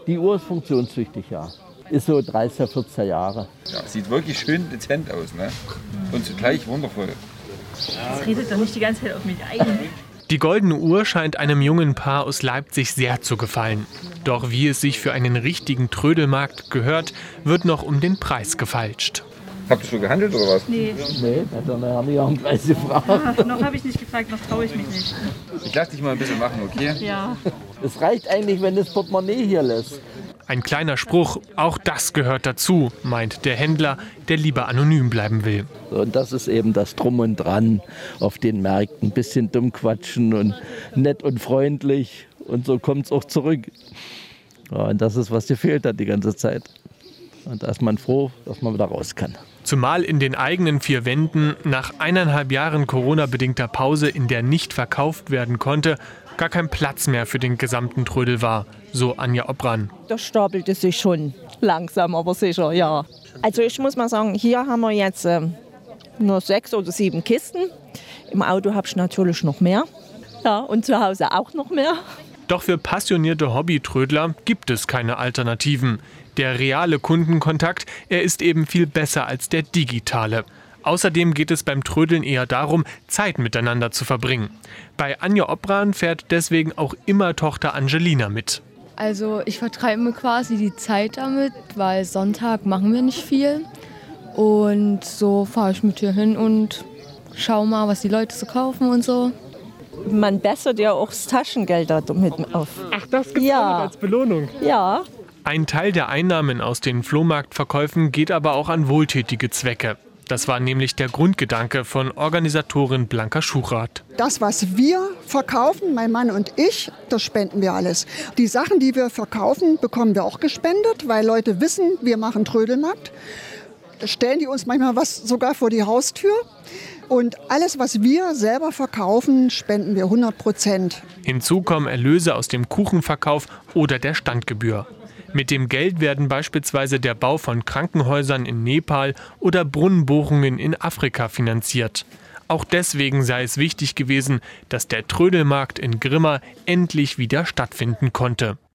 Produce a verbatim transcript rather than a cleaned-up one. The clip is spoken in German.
Die Uhr ist funktionstüchtig, ja. Ist so dreißig, vierzig Jahre. Ja, sieht wirklich schön dezent aus, ne? Und zugleich wundervoll. Das redet doch nicht die ganze Zeit auf mich ein. Die goldene Uhr scheint einem jungen Paar aus Leipzig sehr zu gefallen. Doch wie es sich für einen richtigen Trödelmarkt gehört, wird noch um den Preis gefeilscht. Habt ihr schon gehandelt oder was? Nee. Nee, da haben wir auch einen Preis gefragt. Ach, noch habe ich nicht gefragt, noch traue ich mich nicht. Ich lasse dich mal ein bisschen machen, okay? Ja. Es reicht eigentlich, wenn das Portemonnaie hier lässt. Ein kleiner Spruch, auch das gehört dazu, meint der Händler, der lieber anonym bleiben will. Und das ist eben das Drum und Dran auf den Märkten. Ein bisschen dumm quatschen und nett und freundlich. Und so kommt es auch zurück. Ja, und das ist, was dir fehlt hat die ganze Zeit. Und da ist man froh, dass man wieder raus kann. Zumal in den eigenen vier Wänden nach eineinhalb Jahren Corona-bedingter Pause, in der nicht verkauft werden konnte, gar kein Platz mehr für den gesamten Trödel war, so Anja Obran. Das stapelte sich schon langsam, aber sicher, ja. Also ich muss mal sagen, hier haben wir jetzt äh, nur sechs oder sieben Kisten. Im Auto habe ich natürlich noch mehr. Ja, und zu Hause auch noch mehr. Doch für passionierte Hobbytrödler gibt es keine Alternativen. Der reale Kundenkontakt, er ist eben viel besser als der digitale. Außerdem geht es beim Trödeln eher darum, Zeit miteinander zu verbringen. Bei Anja Obran fährt deswegen auch immer Tochter Angelina mit. Also ich vertreibe mir quasi die Zeit damit, weil Sonntag machen wir nicht viel. Und so fahre ich mit hier hin und schaue mal, was die Leute so kaufen und so. Man bessert ja auch das Taschengeld damit auf. Ach, das gibt's ja. auch als Belohnung? Ja. Ein Teil der Einnahmen aus den Flohmarktverkäufen geht aber auch an wohltätige Zwecke. Das war nämlich der Grundgedanke von Organisatorin Blanca Schuchrath. Das, was wir verkaufen, mein Mann und ich, das spenden wir alles. Die Sachen, die wir verkaufen, bekommen wir auch gespendet, weil Leute wissen, wir machen Trödelmarkt. Stellen die uns manchmal was sogar vor die Haustür. Und alles, was wir selber verkaufen, spenden wir hundert Prozent. Hinzu kommen Erlöse aus dem Kuchenverkauf oder der Standgebühr. Mit dem Geld werden beispielsweise der Bau von Krankenhäusern in Nepal oder Brunnenbohrungen in Afrika finanziert. Auch deswegen sei es wichtig gewesen, dass der Trödelmarkt in Grimma endlich wieder stattfinden konnte.